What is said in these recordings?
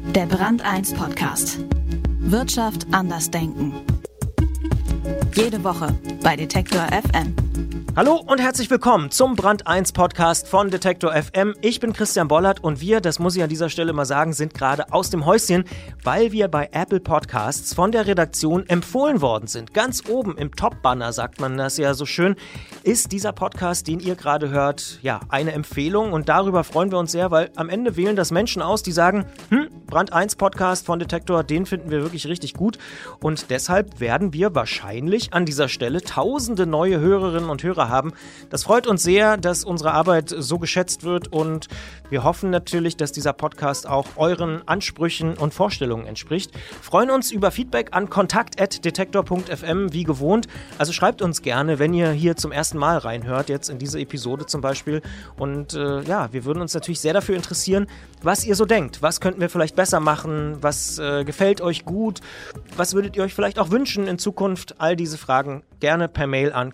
Der Brand 1 Podcast. Wirtschaft anders denken. Jede Woche bei Detektor FM. Hallo und herzlich willkommen zum Brand 1 Podcast von Detektor FM. Ich bin Christian Bollert und wir, das muss ich an dieser Stelle mal sagen, sind gerade aus dem Häuschen, weil wir bei Apple Podcasts von der Redaktion empfohlen worden sind. Ganz oben im Top-Banner, sagt man das ja so schön, ist dieser Podcast, den ihr gerade hört, ja, eine Empfehlung. Und darüber freuen wir uns sehr, weil am Ende wählen das Menschen aus, die sagen, Brand 1 Podcast von Detektor, den finden wir wirklich richtig gut. Und deshalb werden wir wahrscheinlich an dieser Stelle tausende neue Hörerinnen und Hörer haben. Das freut uns sehr, dass unsere Arbeit so geschätzt wird und wir hoffen natürlich, dass dieser Podcast auch euren Ansprüchen und Vorstellungen entspricht. Freuen uns über Feedback an kontakt@detektor.fm wie gewohnt. Also schreibt uns gerne, wenn ihr hier zum ersten Mal reinhört, jetzt in diese Episode zum Beispiel. Und wir würden uns natürlich sehr dafür interessieren, was ihr so denkt. Was könnten wir vielleicht besser machen? Was gefällt euch gut? Was würdet ihr euch vielleicht auch wünschen in Zukunft? All diese Fragen gerne per Mail an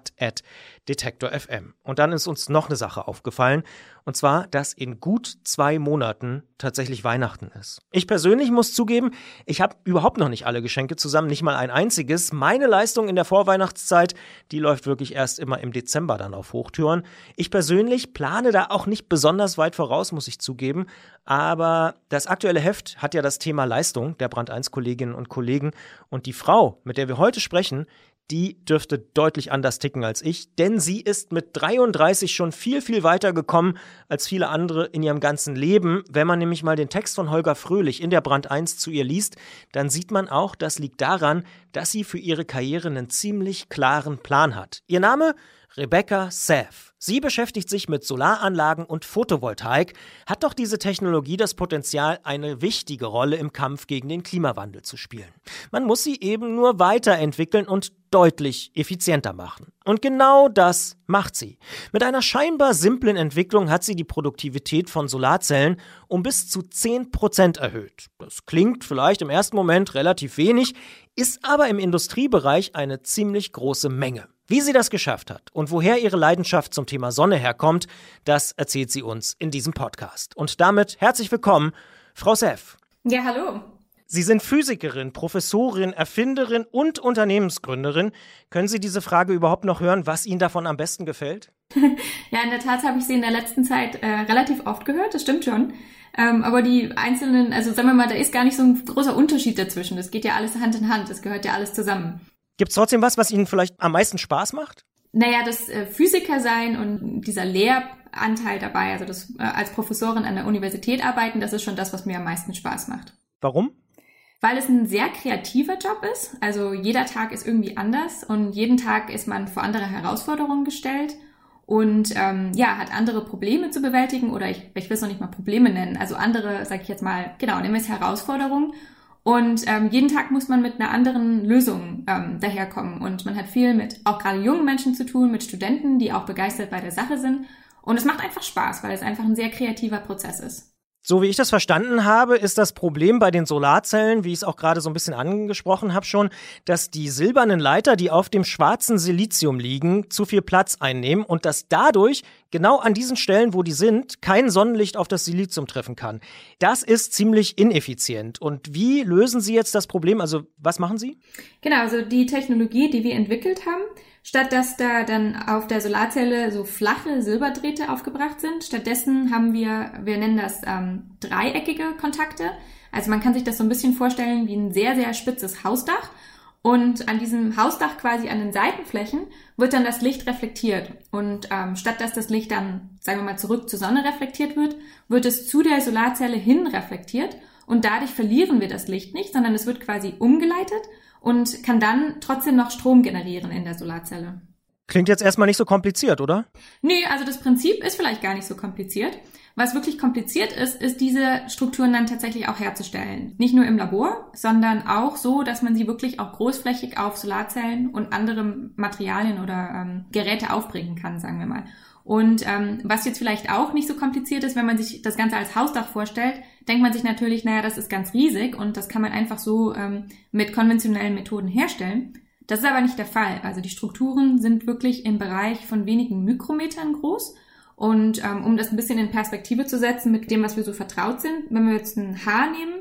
kontakt@detektor.fm. Und dann ist uns noch eine Sache aufgefallen, und zwar, dass in gut 2 Monaten tatsächlich Weihnachten ist. Ich persönlich muss zugeben, ich habe überhaupt noch nicht alle Geschenke zusammen, nicht mal ein einziges. Meine Leistung in der Vorweihnachtszeit, die läuft wirklich erst immer im Dezember dann auf Hochtouren. Ich persönlich plane da auch nicht besonders weit voraus, muss ich zugeben, aber das aktuelle Heft hat ja das Thema Leistung der Brand 1 Kolleginnen und Kollegen und die Frau, mit der wir heute sprechen, die dürfte deutlich anders ticken als ich, denn sie ist mit 33 schon viel, viel weiter gekommen als viele andere in ihrem ganzen Leben. Wenn man nämlich mal den Text von Holger Fröhlich in der Brand 1 zu ihr liest, dann sieht man auch, das liegt daran, dass sie für ihre Karriere einen ziemlich klaren Plan hat. Ihr Name? Rebecca Seff. Sie beschäftigt sich mit Solaranlagen und Photovoltaik, hat doch diese Technologie das Potenzial, eine wichtige Rolle im Kampf gegen den Klimawandel zu spielen. Man muss sie eben nur weiterentwickeln und deutlich effizienter machen. Und genau das macht sie. Mit einer scheinbar simplen Entwicklung hat sie die Produktivität von Solarzellen um bis zu 10% erhöht. Das klingt vielleicht im ersten Moment relativ wenig, ist aber im Industriebereich eine ziemlich große Menge. Wie sie das geschafft hat und woher ihre Leidenschaft zum Thema Sonne herkommt, das erzählt sie uns in diesem Podcast. Und damit herzlich willkommen, Frau Seff. Ja, hallo. Sie sind Physikerin, Professorin, Erfinderin und Unternehmensgründerin. Können Sie diese Frage überhaupt noch hören, was Ihnen davon am besten gefällt? Ja, in der Tat habe ich sie in der letzten Zeit relativ oft gehört, das stimmt schon. Aber die einzelnen, also sagen wir mal, da ist gar nicht so ein großer Unterschied dazwischen. Das geht ja alles Hand in Hand, das gehört ja alles zusammen. Gibt es trotzdem was Ihnen vielleicht am meisten Spaß macht? Naja, das Physiker sein und dieser Lehranteil dabei, also das als Professorin an der Universität arbeiten, das ist schon das, was mir am meisten Spaß macht. Warum? Weil es ein sehr kreativer Job ist. Also jeder Tag ist irgendwie anders und jeden Tag ist man vor andere Herausforderungen gestellt und hat andere Probleme zu bewältigen oder ich will es noch nicht mal Probleme nennen, also andere, sage ich jetzt mal, genau, nehmen wir es Herausforderungen. Und jeden Tag muss man mit einer anderen Lösung daherkommen. Und man hat viel mit auch gerade jungen Menschen zu tun, mit Studenten, die auch begeistert bei der Sache sind. Und es macht einfach Spaß, weil es einfach ein sehr kreativer Prozess ist. So wie ich das verstanden habe, ist das Problem bei den Solarzellen, wie ich es auch gerade so ein bisschen angesprochen habe schon, dass die silbernen Leiter, die auf dem schwarzen Silizium liegen, zu viel Platz einnehmen und dass dadurch genau an diesen Stellen, wo die sind, kein Sonnenlicht auf das Silizium treffen kann. Das ist ziemlich ineffizient. Und wie lösen Sie jetzt das Problem? Also was machen Sie? Genau, also die Technologie, die wir entwickelt haben, statt dass da dann auf der Solarzelle so flache Silberdrähte aufgebracht sind, stattdessen haben wir nennen das dreieckige Kontakte. Also man kann sich das so ein bisschen vorstellen wie ein sehr, sehr spitzes Hausdach. Und an diesem Hausdach quasi an den Seitenflächen wird dann das Licht reflektiert. Und statt dass das Licht dann, sagen wir mal, zurück zur Sonne reflektiert wird, wird es zu der Solarzelle hin reflektiert. Und dadurch verlieren wir das Licht nicht, sondern es wird quasi umgeleitet und kann dann trotzdem noch Strom generieren in der Solarzelle. Klingt jetzt erstmal nicht so kompliziert, oder? Nee, also das Prinzip ist vielleicht gar nicht so kompliziert. Was wirklich kompliziert ist diese Strukturen dann tatsächlich auch herzustellen. Nicht nur im Labor, sondern auch so, dass man sie wirklich auch großflächig auf Solarzellen und andere Materialien oder Geräte aufbringen kann, sagen wir mal. Und was jetzt vielleicht auch nicht so kompliziert ist, wenn man sich das Ganze als Hausdach vorstellt, denkt man sich natürlich, naja, das ist ganz riesig und das kann man einfach so mit konventionellen Methoden herstellen. Das ist aber nicht der Fall. Also die Strukturen sind wirklich im Bereich von wenigen Mikrometern groß. Und um das ein bisschen in Perspektive zu setzen mit dem, was wir so vertraut sind, wenn wir jetzt ein Haar nehmen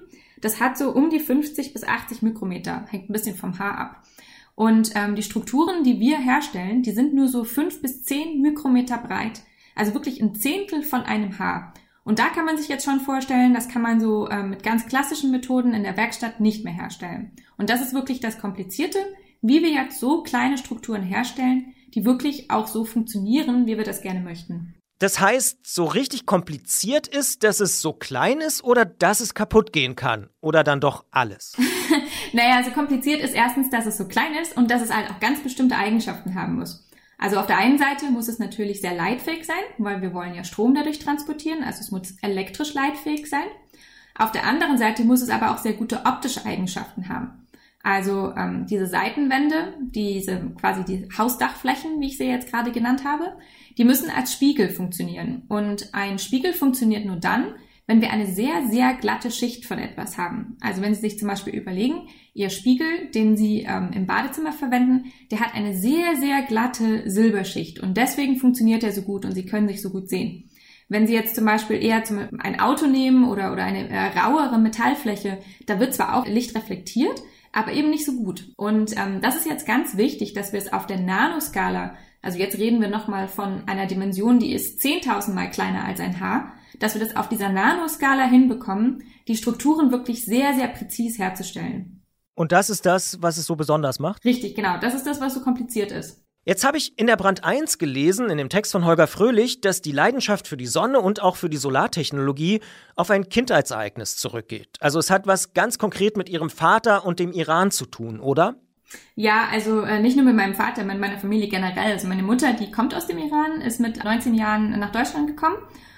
das hat so um die 50 bis 80 Mikrometer, hängt ein bisschen vom Haar ab. Und die Strukturen, die wir herstellen, die sind nur so 5 bis 10 Mikrometer breit, also wirklich ein Zehntel von einem Haar. Und da kann man sich jetzt schon vorstellen, das kann man so mit ganz klassischen Methoden in der Werkstatt nicht mehr herstellen. Und das ist wirklich das Komplizierte, wie wir jetzt so kleine Strukturen herstellen, die wirklich auch so funktionieren, wie wir das gerne möchten. Das heißt, so richtig kompliziert ist, dass es so klein ist oder dass es kaputt gehen kann? Oder dann doch alles? Naja, also kompliziert ist erstens, dass es so klein ist und dass es halt auch ganz bestimmte Eigenschaften haben muss. Also auf der einen Seite muss es natürlich sehr leitfähig sein, weil wir wollen ja Strom dadurch transportieren, also es muss elektrisch leitfähig sein. Auf der anderen Seite muss es aber auch sehr gute optische Eigenschaften haben. Also diese Seitenwände, quasi die Hausdachflächen, wie ich sie jetzt gerade genannt habe, die müssen als Spiegel funktionieren. Und ein Spiegel funktioniert nur dann, wenn wir eine sehr, sehr glatte Schicht von etwas haben. Also wenn Sie sich zum Beispiel überlegen, Ihr Spiegel, den Sie im Badezimmer verwenden, der hat eine sehr, sehr glatte Silberschicht. Und deswegen funktioniert er so gut und Sie können sich so gut sehen. Wenn Sie jetzt zum Beispiel eher ein Auto nehmen oder eine rauere Metallfläche, da wird zwar auch Licht reflektiert, aber eben nicht so gut. Und das ist jetzt ganz wichtig, dass wir es auf der Nanoskala, also jetzt reden wir nochmal von einer Dimension, die ist 10.000 Mal kleiner als ein Haar, dass wir das auf dieser Nanoskala hinbekommen, die Strukturen wirklich sehr, sehr präzis herzustellen. Und das ist das, was es so besonders macht? Richtig, genau. Das ist das, was so kompliziert ist. Jetzt habe ich in der Brand 1 gelesen, in dem Text von Holger Fröhlich, dass die Leidenschaft für die Sonne und auch für die Solartechnologie auf ein Kindheitsereignis zurückgeht. Also es hat was ganz konkret mit Ihrem Vater und dem Iran zu tun, oder? Ja, also nicht nur mit meinem Vater, mit meiner Familie generell. Also meine Mutter, die kommt aus dem Iran, ist mit 19 Jahren nach Deutschland gekommen.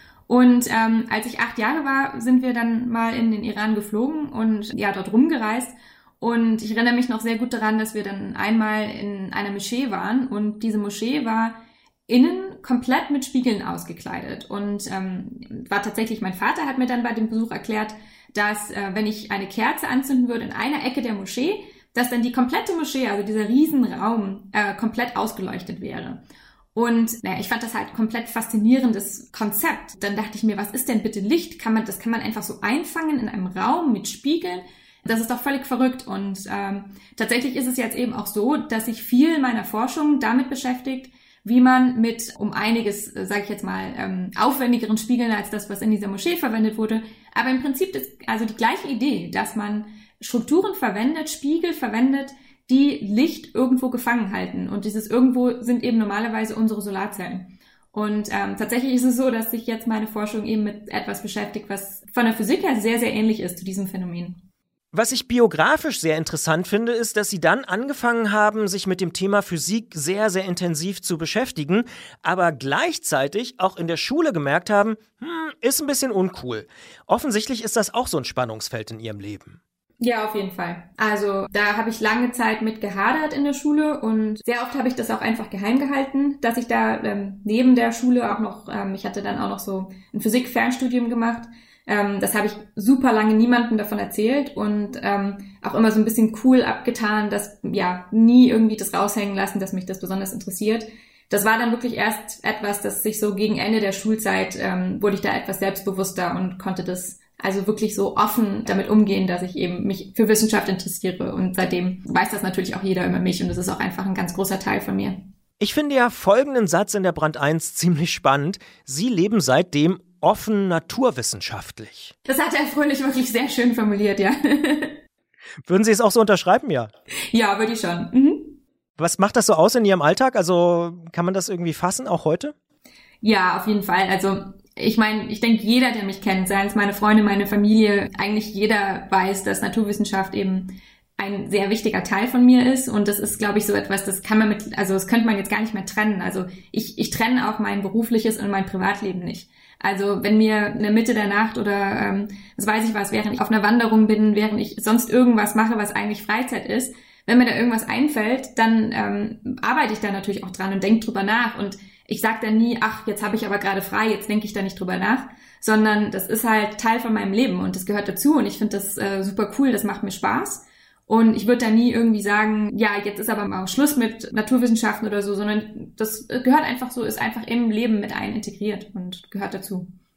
Und als ich 8 Jahre war, sind wir dann mal in den Iran geflogen und ja, dort rumgereist. Und ich erinnere mich noch sehr gut daran, dass wir dann einmal in einer Moschee waren und diese Moschee war innen komplett mit Spiegeln ausgekleidet. Und war tatsächlich, mein Vater hat mir dann bei dem Besuch erklärt, dass wenn ich eine Kerze anzünden würde in einer Ecke der Moschee, dass dann die komplette Moschee, also dieser Riesenraum, komplett ausgeleuchtet wäre. Und ich fand das halt komplett faszinierendes Konzept. Dann dachte ich mir, was ist denn bitte Licht? Das kann man einfach so einfangen in einem Raum mit Spiegeln? Das ist doch völlig verrückt. Und tatsächlich ist es jetzt eben auch so, dass sich viel meiner Forschung damit beschäftigt, wie man mit um einiges, sage ich jetzt mal, aufwendigeren Spiegeln als das, was in dieser Moschee verwendet wurde. Aber im Prinzip ist also die gleiche Idee, dass man Strukturen verwendet, Spiegel verwendet, die Licht irgendwo gefangen halten. Und dieses irgendwo sind eben normalerweise unsere Solarzellen. Und tatsächlich ist es so, dass sich jetzt meine Forschung eben mit etwas beschäftigt, was von der Physik her sehr, sehr ähnlich ist zu diesem Phänomen. Was ich biografisch sehr interessant finde, ist, dass Sie dann angefangen haben, sich mit dem Thema Physik sehr, sehr intensiv zu beschäftigen, aber gleichzeitig auch in der Schule gemerkt haben, ist ein bisschen uncool. Offensichtlich ist das auch so ein Spannungsfeld in Ihrem Leben. Ja, auf jeden Fall. Also da habe ich lange Zeit mit gehadert in der Schule und sehr oft habe ich das auch einfach geheim gehalten, dass ich da neben der Schule auch noch, ich hatte dann auch noch so ein Physik-Fernstudium gemacht. Das habe ich super lange niemandem davon erzählt und auch immer so ein bisschen cool abgetan, dass ja nie irgendwie das raushängen lassen, dass mich das besonders interessiert. Das war dann wirklich erst etwas, das sich so gegen Ende der Schulzeit wurde ich da etwas selbstbewusster und konnte das also wirklich so offen damit umgehen, dass ich eben mich für Wissenschaft interessiere. Und seitdem weiß das natürlich auch jeder über mich und das ist auch einfach ein ganz großer Teil von mir. Ich finde ja folgenden Satz in der Brand 1 ziemlich spannend. Sie leben seitdem offen naturwissenschaftlich. Das hat Herr Fröhlich wirklich sehr schön formuliert, ja. Würden Sie es auch so unterschreiben, ja? Ja, würde ich schon. Mhm. Was macht das so aus in Ihrem Alltag? Also kann man das irgendwie fassen, auch heute? Ja, auf jeden Fall. Also ich meine, ich denke, jeder, der mich kennt, seien es meine Freunde, meine Familie, eigentlich jeder weiß, dass Naturwissenschaft eben ein sehr wichtiger Teil von mir ist. Und das ist, glaube ich, so etwas, das könnte man jetzt gar nicht mehr trennen. Also ich trenne auch mein berufliches und mein Privatleben nicht. Also wenn mir in der Mitte der Nacht oder während ich auf einer Wanderung bin, während ich sonst irgendwas mache, was eigentlich Freizeit ist, wenn mir da irgendwas einfällt, dann arbeite ich da natürlich auch dran und denke drüber nach. Und ich sage dann nie, ach, jetzt habe ich aber gerade frei, jetzt denke ich da nicht drüber nach, sondern das ist halt Teil von meinem Leben und das gehört dazu und ich finde das super cool, das macht mir Spaß. Und ich würde da nie irgendwie sagen, ja, jetzt ist aber mal Schluss mit Naturwissenschaften oder so, sondern das gehört einfach so, ist einfach im Leben mit ein integriert und gehört dazu.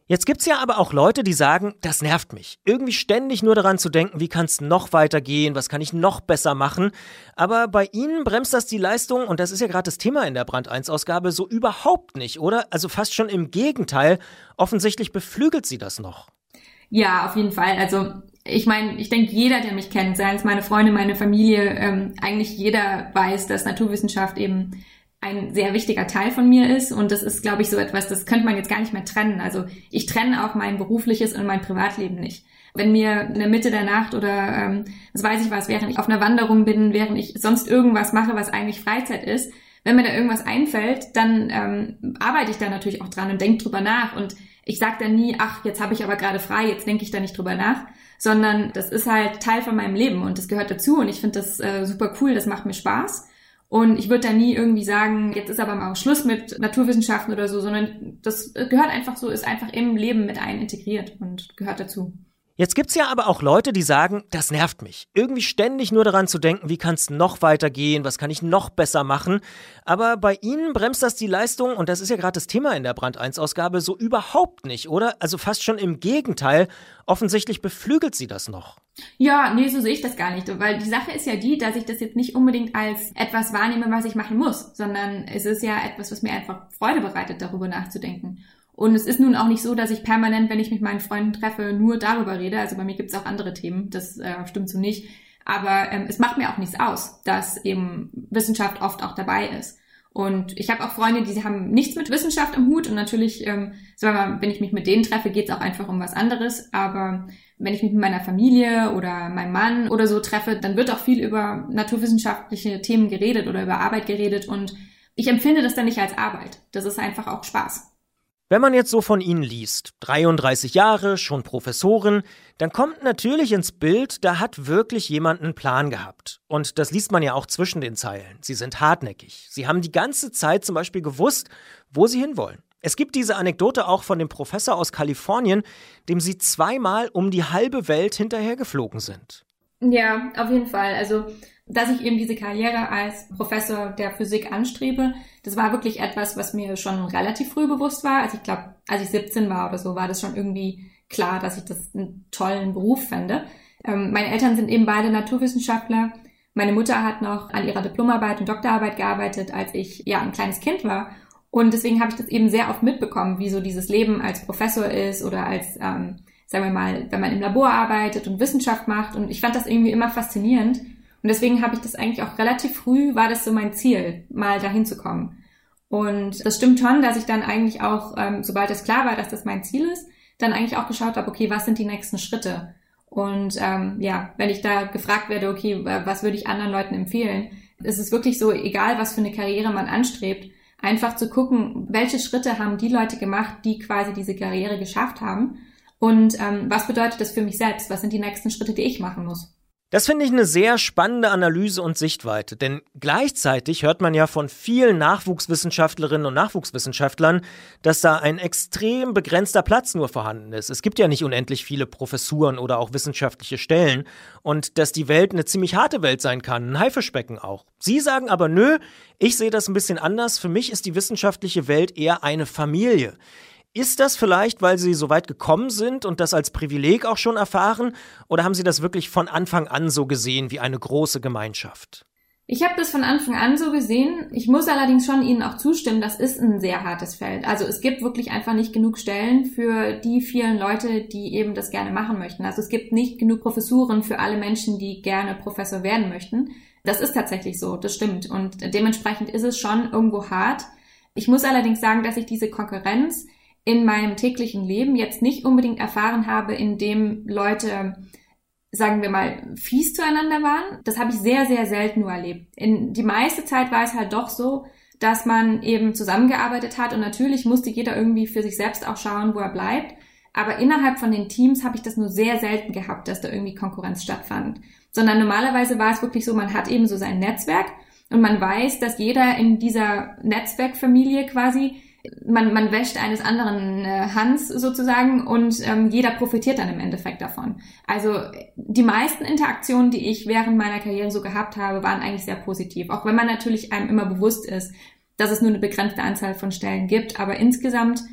Jetzt gibt's ja aber auch Leute, die sagen, das nervt mich. Irgendwie ständig nur daran zu denken, wie kann's noch weitergehen, was kann ich noch besser machen. Aber bei Ihnen bremst das die Leistung, und das ist ja gerade das Thema in der Brand 1-Ausgabe, so überhaupt nicht, oder? Also fast schon im Gegenteil. Offensichtlich beflügelt Sie das noch. Ja, auf jeden Fall. Also ich meine, ich denke, jeder, der mich kennt, sei es meine Freunde, meine Familie, eigentlich jeder weiß, dass Naturwissenschaft eben ein sehr wichtiger Teil von mir ist, und das ist, glaube ich, so etwas, das könnte man jetzt gar nicht mehr trennen. Also ich trenne auch mein berufliches und mein Privatleben nicht. Wenn mir in der Mitte der Nacht oder was weiß ich was, während ich auf einer Wanderung bin, während ich sonst irgendwas mache, was eigentlich Freizeit ist, wenn mir da irgendwas einfällt, dann arbeite ich da natürlich auch dran und denke drüber nach, und ich sage dann nie, ach, jetzt habe ich aber gerade frei, jetzt denke ich da nicht drüber nach, sondern das ist halt Teil von meinem Leben und das gehört dazu, und ich finde das super cool, das macht mir Spaß. Und ich würde da nie irgendwie sagen, jetzt ist aber mal Schluss mit Naturwissenschaften oder so, sondern das gehört einfach so, ist einfach im Leben mit ein integriert und gehört dazu. Jetzt gibt's ja aber auch Leute, die sagen, das nervt mich. Irgendwie ständig nur daran zu denken, wie kann's noch weitergehen, was kann ich noch besser machen. Aber bei Ihnen bremst das die Leistung, und das ist ja gerade das Thema in der Brand 1-Ausgabe, so überhaupt nicht, oder? Also fast schon im Gegenteil. Offensichtlich beflügelt Sie das noch. Ja, nee, so sehe ich das gar nicht, weil die Sache ist ja die, dass ich das jetzt nicht unbedingt als etwas wahrnehme, was ich machen muss, sondern es ist ja etwas, was mir einfach Freude bereitet, darüber nachzudenken. Und es ist nun auch nicht so, dass ich permanent, wenn ich mit meinen Freunden treffe, nur darüber rede. Also bei mir gibt es auch andere Themen, das stimmt so nicht. Aber es macht mir auch nichts aus, dass eben Wissenschaft oft auch dabei ist. Und ich habe auch Freunde, die haben nichts mit Wissenschaft im Hut. Und natürlich, wenn ich mich mit denen treffe, geht es auch einfach um was anderes. Aber wenn ich mich mit meiner Familie oder meinem Mann oder so treffe, dann wird auch viel über naturwissenschaftliche Themen geredet oder über Arbeit geredet. Und ich empfinde das dann nicht als Arbeit. Das ist einfach auch Spaß. Wenn man jetzt so von Ihnen liest, 33 Jahre, schon Professorin, dann kommt natürlich ins Bild, da hat wirklich jemand einen Plan gehabt. Und das liest man ja auch zwischen den Zeilen. Sie sind hartnäckig. Sie haben die ganze Zeit zum Beispiel gewusst, wo Sie hinwollen. Es gibt diese Anekdote auch von dem Professor aus Kalifornien, dem Sie 2-mal um die halbe Welt hinterhergeflogen sind. Ja, auf jeden Fall. Also, dass ich eben diese Karriere als Professor der Physik anstrebe, das war wirklich etwas, was mir schon relativ früh bewusst war. Also ich glaube, als ich 17 war oder so, war das schon irgendwie klar, dass ich das einen tollen Beruf fände. Meine Eltern sind eben beide Naturwissenschaftler. Meine Mutter hat noch an ihrer Diplomarbeit und Doktorarbeit gearbeitet, als ich ein kleines Kind war. Und deswegen habe ich das eben sehr oft mitbekommen, wie so dieses Leben als Professor ist oder als, sagen wir mal, wenn man im Labor arbeitet und Wissenschaft macht. Und ich fand das irgendwie immer faszinierend. Und deswegen habe ich das eigentlich auch relativ früh, war das so mein Ziel, mal dahin zu kommen. Und das stimmt schon, dass ich dann eigentlich auch, sobald es klar war, dass das mein Ziel ist, dann eigentlich auch geschaut habe, okay, was sind die nächsten Schritte? Und wenn ich da gefragt werde, okay, was würde ich anderen Leuten empfehlen, ist es wirklich so, egal was für eine Karriere man anstrebt, einfach zu gucken, welche Schritte haben die Leute gemacht, die quasi diese Karriere geschafft haben, und was bedeutet das für mich selbst? Was sind die nächsten Schritte, die ich machen muss? Das finde ich eine sehr spannende Analyse und Sichtweite, denn gleichzeitig hört man ja von vielen Nachwuchswissenschaftlerinnen und Nachwuchswissenschaftlern, dass da ein extrem begrenzter Platz nur vorhanden ist. Es gibt ja nicht unendlich viele Professuren oder auch wissenschaftliche Stellen, und dass die Welt eine ziemlich harte Welt sein kann, ein Haifischbecken auch. Sie sagen aber, nö, ich sehe das ein bisschen anders. Für mich ist die wissenschaftliche Welt eher eine Familie. Ist das vielleicht, weil Sie so weit gekommen sind und das als Privileg auch schon erfahren? Oder haben Sie das wirklich von Anfang an so gesehen wie eine große Gemeinschaft? Ich habe das von Anfang an so gesehen. Ich muss allerdings schon Ihnen auch zustimmen, das ist ein sehr hartes Feld. Also es gibt wirklich einfach nicht genug Stellen für die vielen Leute, die eben das gerne machen möchten. Also es gibt nicht genug Professuren für alle Menschen, die gerne Professor werden möchten. Das ist tatsächlich so, das stimmt. Und dementsprechend ist es schon irgendwo hart. Ich muss allerdings sagen, dass ich diese Konkurrenz in meinem täglichen Leben jetzt nicht unbedingt erfahren habe, indem Leute, sagen wir mal, fies zueinander waren. Das habe ich sehr, sehr selten nur erlebt. Die meiste Zeit war es halt doch so, dass man eben zusammengearbeitet hat, und natürlich musste jeder irgendwie für sich selbst auch schauen, wo er bleibt. Aber innerhalb von den Teams habe ich das nur sehr selten gehabt, dass da irgendwie Konkurrenz stattfand. Sondern normalerweise war es wirklich so, man hat eben so sein Netzwerk und man weiß, dass jeder in dieser Netzwerkfamilie quasi, man wäscht eines anderen Hans sozusagen, und jeder profitiert dann im Endeffekt davon. Also die meisten Interaktionen, die ich während meiner Karriere so gehabt habe, waren eigentlich sehr positiv. Auch wenn man natürlich einem immer bewusst ist, dass es nur eine begrenzte Anzahl von Stellen gibt. Aber insgesamt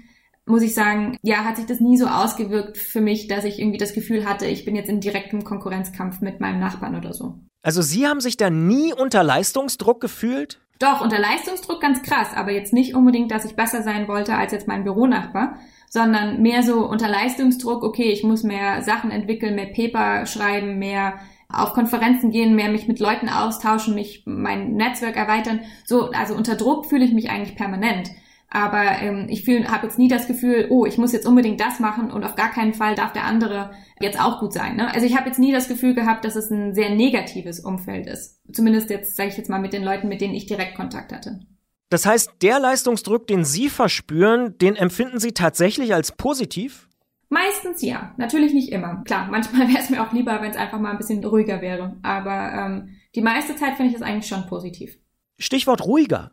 muss ich sagen, ja, hat sich das nie so ausgewirkt für mich, dass ich irgendwie das Gefühl hatte, ich bin jetzt in direktem Konkurrenzkampf mit meinem Nachbarn oder so. Also Sie haben sich da nie unter Leistungsdruck gefühlt? Doch, unter Leistungsdruck ganz krass, aber jetzt nicht unbedingt, dass ich besser sein wollte als jetzt mein Büronachbar, sondern mehr so unter Leistungsdruck, okay, ich muss mehr Sachen entwickeln, mehr Paper schreiben, mehr auf Konferenzen gehen, mehr mich mit Leuten austauschen, mein Netzwerk erweitern. So, also unter Druck fühle ich mich eigentlich permanent. Aber ich habe jetzt nie das Gefühl, oh, ich muss jetzt unbedingt das machen und auf gar keinen Fall darf der andere jetzt auch gut sein. Ne? Also ich habe jetzt nie das Gefühl gehabt, dass es ein sehr negatives Umfeld ist. Zumindest jetzt, sage ich jetzt mal, mit den Leuten, mit denen ich direkt Kontakt hatte. Das heißt, der Leistungsdruck, den Sie verspüren, den empfinden Sie tatsächlich als positiv? Meistens ja, natürlich nicht immer. Klar, manchmal wäre es mir auch lieber, wenn es einfach mal ein bisschen ruhiger wäre. Aber die meiste Zeit finde ich es eigentlich schon positiv. Stichwort ruhiger.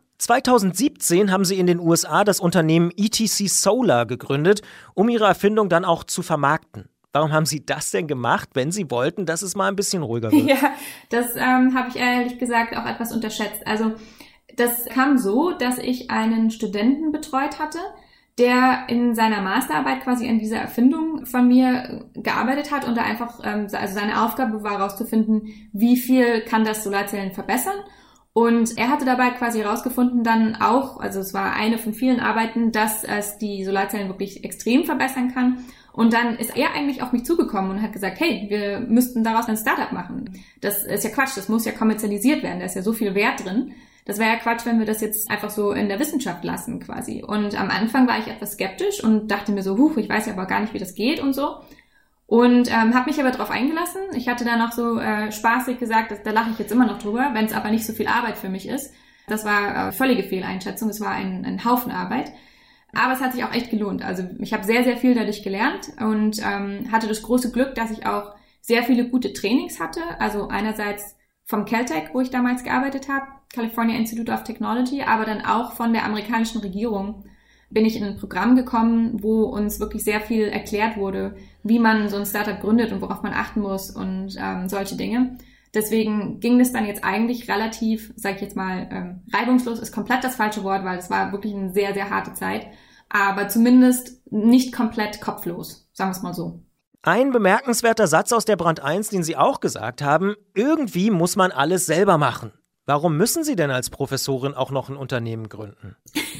2017 haben Sie in den USA das Unternehmen ETC Solar gegründet, um Ihre Erfindung dann auch zu vermarkten. Warum haben Sie das denn gemacht, wenn Sie wollten, dass es mal ein bisschen ruhiger wird? Ja, das habe ich ehrlich gesagt auch etwas unterschätzt. Also das kam so, dass ich einen Studenten betreut hatte, der in seiner Masterarbeit quasi an dieser Erfindung von mir gearbeitet hat und da einfach, also seine Aufgabe war herauszufinden, wie viel kann das Solarzellen verbessern. Und er hatte dabei quasi herausgefunden dann auch, also es war eine von vielen Arbeiten, dass es die Solarzellen wirklich extrem verbessern kann. Und dann ist er eigentlich auf mich zugekommen und hat gesagt, hey, wir müssten daraus ein Startup machen. Das ist ja Quatsch, das muss ja kommerzialisiert werden, da ist ja so viel Wert drin. Das wäre ja Quatsch, wenn wir das jetzt einfach so in der Wissenschaft lassen quasi. Und am Anfang war ich etwas skeptisch und dachte mir so, ich weiß ja aber gar nicht, wie das geht und so. Und habe mich aber darauf eingelassen. Ich hatte dann noch so spaßig gesagt, da lache ich jetzt immer noch drüber, wenn es aber nicht so viel Arbeit für mich ist. Das war völlige Fehleinschätzung, es war ein Haufen Arbeit. Aber es hat sich auch echt gelohnt. Also ich habe sehr, sehr viel dadurch gelernt und hatte das große Glück, dass ich auch sehr viele gute Trainings hatte. Also einerseits vom Caltech, wo ich damals gearbeitet habe, California Institute of Technology, aber dann auch von der amerikanischen Regierung bin ich in ein Programm gekommen, wo uns wirklich sehr viel erklärt wurde, wie man so ein Startup gründet und worauf man achten muss und solche Dinge. Deswegen ging es dann jetzt eigentlich relativ, sage ich jetzt mal, reibungslos, ist komplett das falsche Wort, weil es war wirklich eine sehr, sehr harte Zeit, aber zumindest nicht komplett kopflos, sagen wir es mal so. Ein bemerkenswerter Satz aus der Brand 1, den Sie auch gesagt haben, irgendwie muss man alles selber machen. Warum müssen Sie denn als Professorin auch noch ein Unternehmen gründen?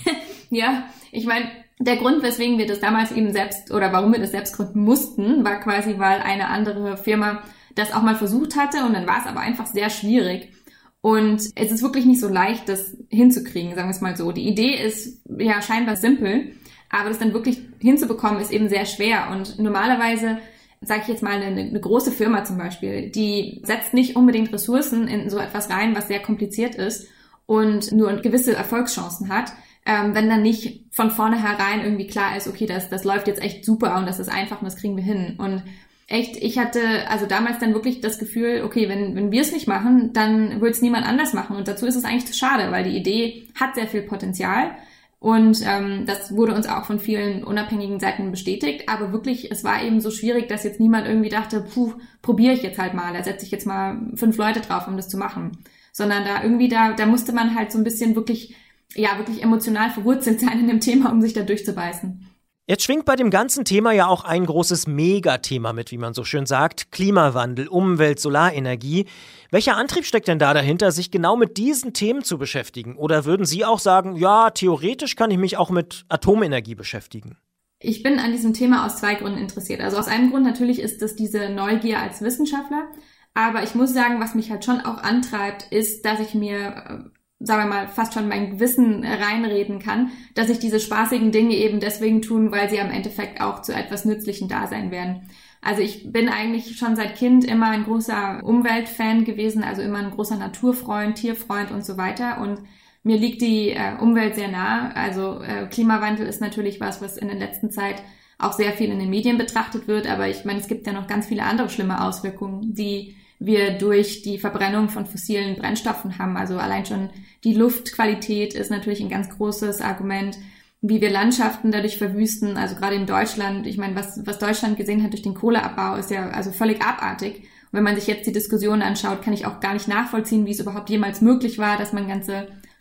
Ja, ich meine, der Grund, weswegen wir das damals eben selbst oder warum wir das selbst gründen mussten, war quasi, weil eine andere Firma das auch mal versucht hatte und dann war es aber einfach sehr schwierig. Und es ist wirklich nicht so leicht, das hinzukriegen, sagen wir es mal so. Die Idee ist ja scheinbar simpel, aber das dann wirklich hinzubekommen ist eben sehr schwer. Und normalerweise, sage ich jetzt mal, eine große Firma zum Beispiel, die setzt nicht unbedingt Ressourcen in so etwas rein, was sehr kompliziert ist und nur gewisse Erfolgschancen hat, wenn dann nicht von vornherein irgendwie klar ist, okay, das läuft jetzt echt super und das ist einfach und das kriegen wir hin. Und echt, ich hatte also damals dann wirklich das Gefühl, okay, wenn wir es nicht machen, dann wird es niemand anders machen. Und dazu ist es eigentlich zu schade, weil die Idee hat sehr viel Potenzial. Und das wurde uns auch von vielen unabhängigen Seiten bestätigt. Aber wirklich, es war eben so schwierig, dass jetzt niemand irgendwie dachte, probiere ich jetzt halt mal, da setze ich jetzt mal 5 Leute drauf, um das zu machen. Sondern da musste man halt so ein bisschen wirklich emotional verwurzelt sein in dem Thema, um sich da durchzubeißen. Jetzt schwingt bei dem ganzen Thema ja auch ein großes Megathema mit, wie man so schön sagt, Klimawandel, Umwelt, Solarenergie. Welcher Antrieb steckt denn da dahinter, sich genau mit diesen Themen zu beschäftigen? Oder würden Sie auch sagen, ja, theoretisch kann ich mich auch mit Atomenergie beschäftigen? Ich bin an diesem Thema aus 2 Gründen interessiert. Also aus einem Grund natürlich ist das diese Neugier als Wissenschaftler. Aber ich muss sagen, was mich halt schon auch antreibt, ist, dass ich mir sagen wir mal, fast schon mein Gewissen reinreden kann, dass ich diese spaßigen Dinge eben deswegen tun, weil sie am Endeffekt auch zu etwas Nützlichen da sein werden. Also ich bin eigentlich schon seit Kind immer ein großer Umweltfan gewesen, also immer ein großer Naturfreund, Tierfreund und so weiter. Und mir liegt die Umwelt sehr nah. Also Klimawandel ist natürlich was in der letzten Zeit auch sehr viel in den Medien betrachtet wird. Aber ich meine, es gibt ja noch ganz viele andere schlimme Auswirkungen, die wir durch die Verbrennung von fossilen Brennstoffen haben. Also allein schon die Luftqualität ist natürlich ein ganz großes Argument, wie wir Landschaften dadurch verwüsten. Also gerade in Deutschland, ich meine, was Deutschland gesehen hat durch den Kohleabbau, ist ja also völlig abartig. Und wenn man sich jetzt die Diskussion anschaut, kann ich auch gar nicht nachvollziehen, wie es überhaupt jemals möglich war, dass man ganze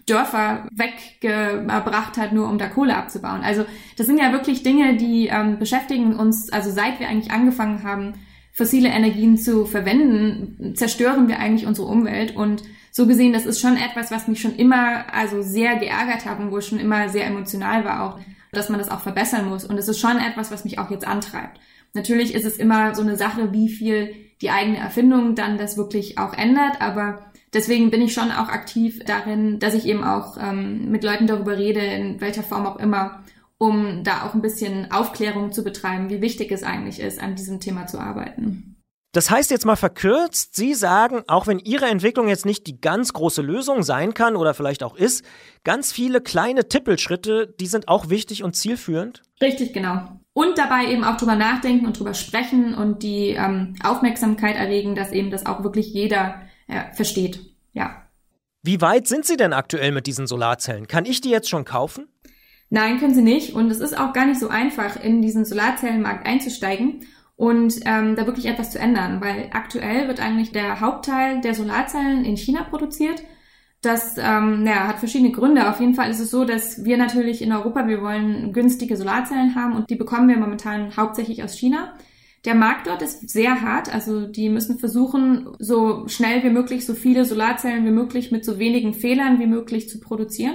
Dörfer weggebracht hat, nur um da Kohle abzubauen. Also das sind ja wirklich Dinge, die beschäftigen uns, also seit wir eigentlich angefangen haben, fossile Energien zu verwenden, zerstören wir eigentlich unsere Umwelt. Und so gesehen, das ist schon etwas, was mich schon immer also sehr geärgert hat und wo ich schon immer sehr emotional war auch, dass man das auch verbessern muss. Und es ist schon etwas, was mich auch jetzt antreibt. Natürlich ist es immer so eine Sache, wie viel die eigene Erfindung dann das wirklich auch ändert, aber deswegen bin ich schon auch aktiv darin, dass ich eben auch mit Leuten darüber rede, in welcher Form auch immer, um da auch ein bisschen Aufklärung zu betreiben, wie wichtig es eigentlich ist, an diesem Thema zu arbeiten. Das heißt jetzt mal verkürzt, Sie sagen, auch wenn Ihre Entwicklung jetzt nicht die ganz große Lösung sein kann oder vielleicht auch ist, ganz viele kleine Tippelschritte, die sind auch wichtig und zielführend? Richtig, genau. Und dabei eben auch drüber nachdenken und drüber sprechen und die Aufmerksamkeit erregen, dass eben das auch wirklich jeder versteht. Ja. Wie weit sind Sie denn aktuell mit diesen Solarzellen? Kann ich die jetzt schon kaufen? Nein, können Sie nicht. Und es ist auch gar nicht so einfach, in diesen Solarzellenmarkt einzusteigen und da wirklich etwas zu ändern, weil aktuell wird eigentlich der Hauptteil der Solarzellen in China produziert. Das hat verschiedene Gründe. Auf jeden Fall ist es so, dass wir natürlich in Europa, wir wollen günstige Solarzellen haben und die bekommen wir momentan hauptsächlich aus China. Der Markt dort ist sehr hart, also die müssen versuchen, so schnell wie möglich, so viele Solarzellen wie möglich mit so wenigen Fehlern wie möglich zu produzieren.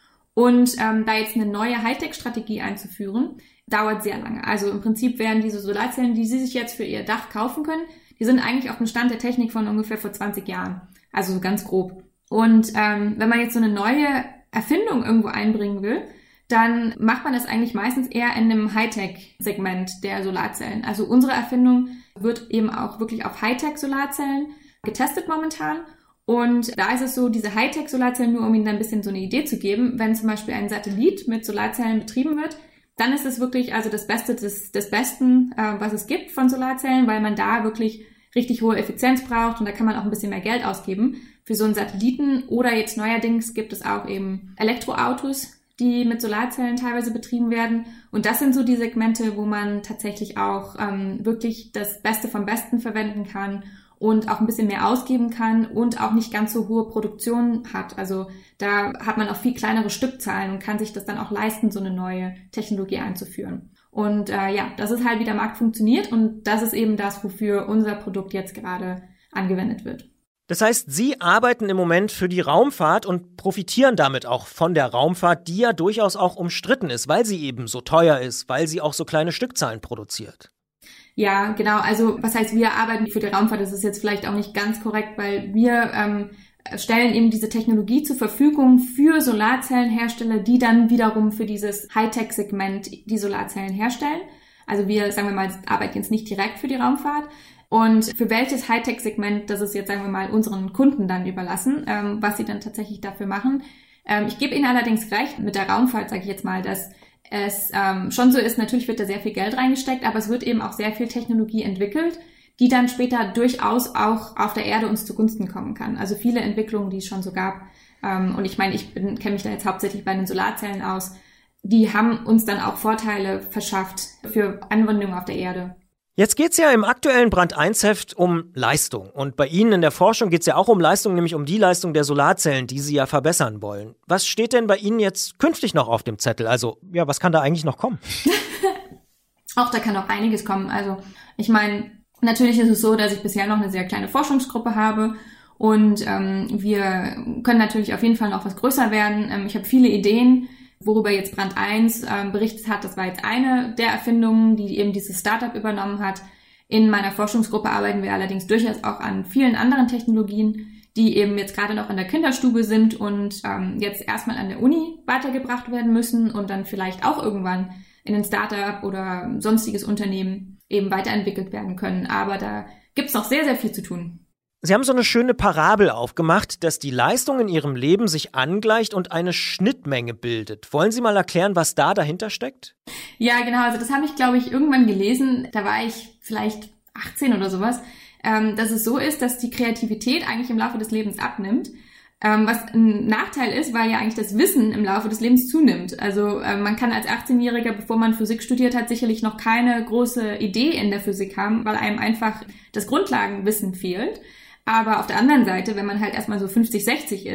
Und da jetzt eine neue Hightech-Strategie einzuführen, dauert sehr lange. Also im Prinzip werden diese Solarzellen, die Sie sich jetzt für Ihr Dach kaufen können, die sind eigentlich auf dem Stand der Technik von ungefähr vor 20 Jahren. Also so ganz grob. Und wenn man jetzt so eine neue Erfindung irgendwo einbringen will, dann macht man das eigentlich meistens eher in einem Hightech-Segment der Solarzellen. Also unsere Erfindung wird eben auch wirklich auf Hightech-Solarzellen getestet momentan. Und da ist es so, diese Hightech-Solarzellen, nur um Ihnen ein bisschen so eine Idee zu geben, wenn zum Beispiel ein Satellit mit Solarzellen betrieben wird, dann ist es wirklich also das Beste des Besten, was es gibt von Solarzellen, weil man da wirklich richtig hohe Effizienz braucht und da kann man auch ein bisschen mehr Geld ausgeben für so einen Satelliten. Oder jetzt neuerdings gibt es auch eben Elektroautos, die mit Solarzellen teilweise betrieben werden. Und das sind so die Segmente, wo man tatsächlich auch wirklich das Beste vom Besten verwenden kann und auch ein bisschen mehr ausgeben kann und auch nicht ganz so hohe Produktion hat. Also da hat man auch viel kleinere Stückzahlen und kann sich das dann auch leisten, so eine neue Technologie einzuführen. Und das ist halt, wie der Markt funktioniert und das ist eben das, wofür unser Produkt jetzt gerade angewendet wird. Das heißt, Sie arbeiten im Moment für die Raumfahrt und profitieren damit auch von der Raumfahrt, die ja durchaus auch umstritten ist, weil sie eben so teuer ist, weil sie auch so kleine Stückzahlen produziert. Ja, genau. Also was heißt, wir arbeiten für die Raumfahrt? Das ist jetzt vielleicht auch nicht ganz korrekt, weil wir stellen eben diese Technologie zur Verfügung für Solarzellenhersteller, die dann wiederum für dieses Hightech-Segment die Solarzellen herstellen. Also wir, sagen wir mal, arbeiten jetzt nicht direkt für die Raumfahrt. Und für welches Hightech-Segment, das ist jetzt, sagen wir mal, unseren Kunden dann überlassen, was sie dann tatsächlich dafür machen. Ich gebe Ihnen allerdings recht, mit der Raumfahrt sage ich jetzt mal, dass es schon so ist, natürlich wird da sehr viel Geld reingesteckt, aber es wird eben auch sehr viel Technologie entwickelt, die dann später durchaus auch auf der Erde uns zugunsten kommen kann. Also viele Entwicklungen, die es schon so gab. Und ich meine, ich kenne mich da jetzt hauptsächlich bei den Solarzellen aus. Die haben uns dann auch Vorteile verschafft für Anwendungen auf der Erde. Jetzt geht's ja im aktuellen Brand 1-Heft um Leistung. Und bei Ihnen in der Forschung geht's ja auch um Leistung, nämlich um die Leistung der Solarzellen, die Sie ja verbessern wollen. Was steht denn bei Ihnen jetzt künftig noch auf dem Zettel? Also, ja, was kann da eigentlich noch kommen? Auch da kann noch einiges kommen. Also, ich meine, natürlich ist es so, dass ich bisher noch eine sehr kleine Forschungsgruppe habe. Und wir können natürlich auf jeden Fall noch was größer werden. Ich habe viele Ideen, worüber jetzt Brand 1 berichtet hat. Das war jetzt eine der Erfindungen, die eben dieses Startup übernommen hat. In meiner Forschungsgruppe arbeiten wir allerdings durchaus auch an vielen anderen Technologien, die eben jetzt gerade noch in der Kinderstube sind und jetzt erstmal an der Uni weitergebracht werden müssen und dann vielleicht auch irgendwann in ein Startup oder sonstiges Unternehmen eben weiterentwickelt werden können. Aber da gibt's noch sehr, sehr viel zu tun. Sie haben so eine schöne Parabel aufgemacht, dass die Leistung in Ihrem Leben sich angleicht und eine Schnittmenge bildet. Wollen Sie mal erklären, was da dahinter steckt? Ja, genau. Also das habe ich, glaube ich, irgendwann gelesen. Da war ich vielleicht 18 oder sowas. Dass es so ist, dass die Kreativität eigentlich im Laufe des Lebens abnimmt. Was ein Nachteil ist, weil ja eigentlich das Wissen im Laufe des Lebens zunimmt. Also man kann als 18-Jähriger, bevor man Physik studiert hat, sicherlich noch keine große Idee in der Physik haben, weil einem einfach das Grundlagenwissen fehlt. Aber auf der anderen Seite, wenn man halt erstmal so 50, 60 ist,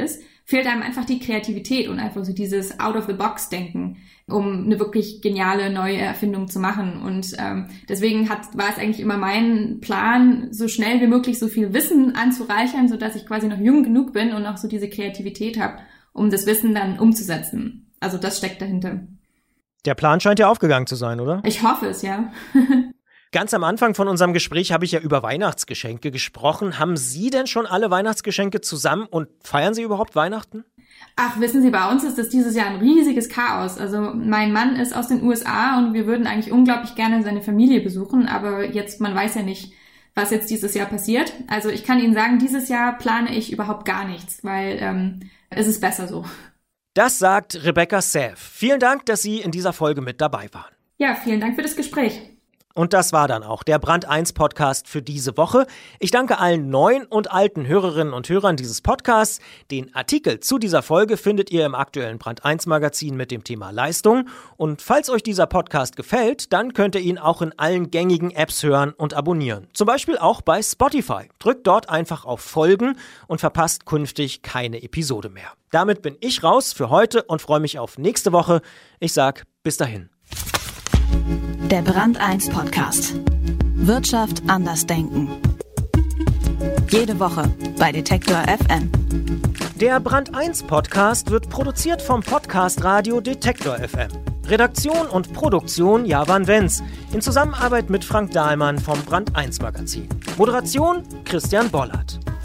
fehlt einem einfach die Kreativität und einfach so dieses Out-of-the-Box-Denken, um eine wirklich geniale neue Erfindung zu machen. Und deswegen war es eigentlich immer mein Plan, so schnell wie möglich so viel Wissen anzureichern, sodass ich quasi noch jung genug bin und auch so diese Kreativität habe, um das Wissen dann umzusetzen. Also das steckt dahinter. Der Plan scheint ja aufgegangen zu sein, oder? Ich hoffe es, ja. Ganz am Anfang von unserem Gespräch habe ich ja über Weihnachtsgeschenke gesprochen. Haben Sie denn schon alle Weihnachtsgeschenke zusammen und feiern Sie überhaupt Weihnachten? Ach, wissen Sie, bei uns ist das dieses Jahr ein riesiges Chaos. Also mein Mann ist aus den USA und wir würden eigentlich unglaublich gerne seine Familie besuchen, aber jetzt, man weiß ja nicht, was jetzt dieses Jahr passiert. Also ich kann Ihnen sagen, dieses Jahr plane ich überhaupt gar nichts, weil es ist besser so. Das sagt Rebecca Self. Vielen Dank, dass Sie in dieser Folge mit dabei waren. Ja, vielen Dank für das Gespräch. Und das war dann auch der Brand 1 Podcast für diese Woche. Ich danke allen neuen und alten Hörerinnen und Hörern dieses Podcasts. Den Artikel zu dieser Folge findet ihr im aktuellen Brand 1 Magazin mit dem Thema Leistung. Und falls euch dieser Podcast gefällt, dann könnt ihr ihn auch in allen gängigen Apps hören und abonnieren. Zum Beispiel auch bei Spotify. Drückt dort einfach auf Folgen und verpasst künftig keine Episode mehr. Damit bin ich raus für heute und freue mich auf nächste Woche. Ich sag bis dahin. Der Brand 1 Podcast. Wirtschaft anders denken. Jede Woche bei Detektor FM. Der Brand 1 Podcast wird produziert vom Podcast Radio Detektor FM. Redaktion und Produktion Javan Wenz in Zusammenarbeit mit Frank Dahlmann vom Brand 1 Magazin. Moderation Christian Bollert.